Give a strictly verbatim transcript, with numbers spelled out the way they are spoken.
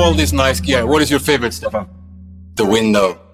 all this nice gear, what is your favorite, Stefan? The window.